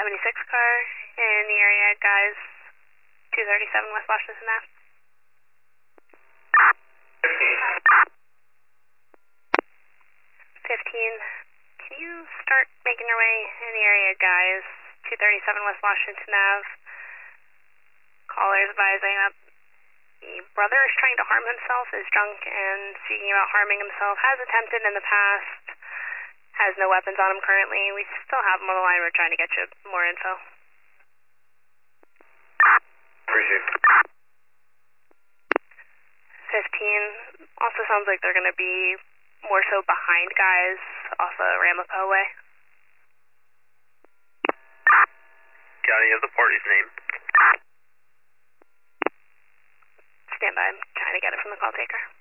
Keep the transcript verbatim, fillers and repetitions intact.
seventy-six car in the area, guys, two thirty-seven West Washington Ave. fifteen, can you start making your way in the area, guys, two thirty-seven West Washington Ave? Caller is advising that the brother is trying to harm himself, is drunk and speaking about harming himself, has attempted in the past, has no weapons on him currently. We still have him on the line. We're trying to get you more info. Appreciate it. fifteen, also sounds like they're going to be more so behind guys off of Ramapo way. Got any of the party's name? Stand by, I'm trying to get it from the call taker.